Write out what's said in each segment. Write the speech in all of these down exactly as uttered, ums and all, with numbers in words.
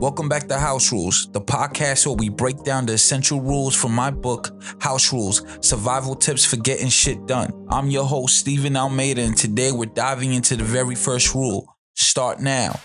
Welcome back to House Rules, the podcast where we break down the essential rules from my book, House Rules, Survival Tips for Getting Shit Done. I'm your host, Steven Almeida, and today we're diving into the very first rule, start now.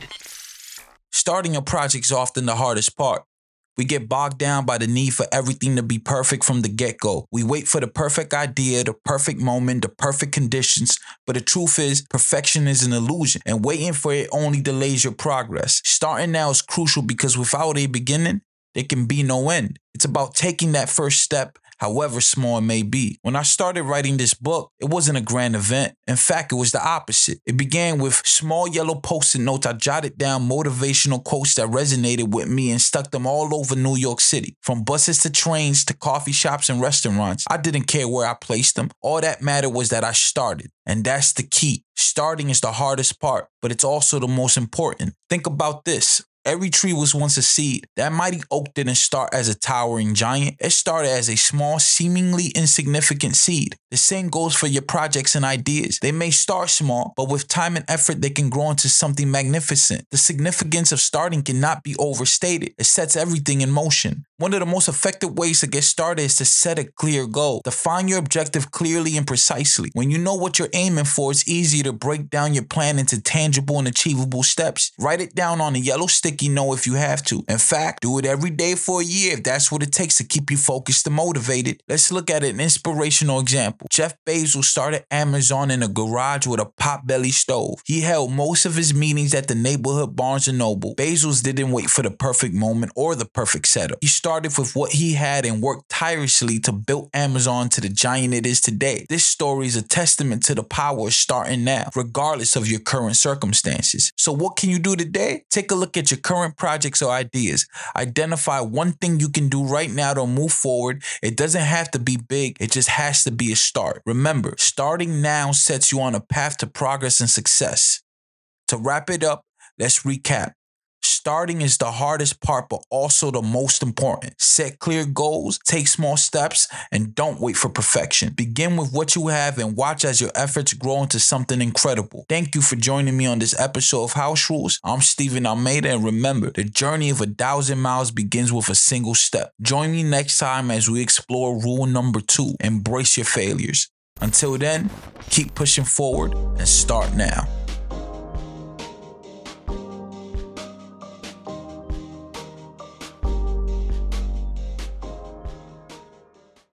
Starting a project is often the hardest part. We get bogged down by the need for everything to be perfect from the get-go. We wait for the perfect idea, the perfect moment, the perfect conditions. But the truth is, perfection is an illusion, and waiting for it only delays your progress. Starting now is crucial because without a beginning, there can be no end. It's about taking that first step, however small it may be. When I started writing this book, it wasn't a grand event. In fact, it was the opposite. It began with small yellow post-it notes. I jotted down motivational quotes that resonated with me and stuck them all over New York City. From buses to trains to coffee shops and restaurants. I didn't care where I placed them. All that mattered was that I started. And that's the key. Starting is the hardest part, but it's also the most important. Think about this. Every tree was once a seed. That mighty oak didn't start as a towering giant. It started as a small, seemingly insignificant seed. The same goes for your projects and ideas. They may start small, but with time and effort, they can grow into something magnificent. The significance of starting cannot be overstated. It sets everything in motion. One of the most effective ways to get started is to set a clear goal. Define your objective clearly and precisely. When you know what you're aiming for, it's easier to break down your plan into tangible and achievable steps. Write it down on a yellow sticky note if you have to. In fact, do it every day for a year if that's what it takes to keep you focused and motivated. Let's look at an inspirational example. Jeff Bezos started Amazon in a garage with a potbelly stove. He held most of his meetings at the neighborhood Barnes and Noble. Bezos didn't wait for the perfect moment or the perfect setup. He started with what he had and worked tirelessly to build Amazon to the giant it is today. This story is a testament to the power of starting now, regardless of your current circumstances. So what can you do today? Take a look at your current projects or ideas. Identify one thing you can do right now to move forward. It doesn't have to be big. It just has to be a start. Remember, starting now sets you on a path to progress and success. To wrap it up, let's recap. Starting is the hardest part, but also the most important. Set clear goals, take small steps, and don't wait for perfection. Begin with what you have and watch as your efforts grow into something incredible. Thank you for joining me on this episode of House Rules. I'm Steven Almeida, and remember, the journey of a thousand miles begins with a single step. Join me next time as we explore rule number two, embrace your failures. Until then, keep pushing forward and start now.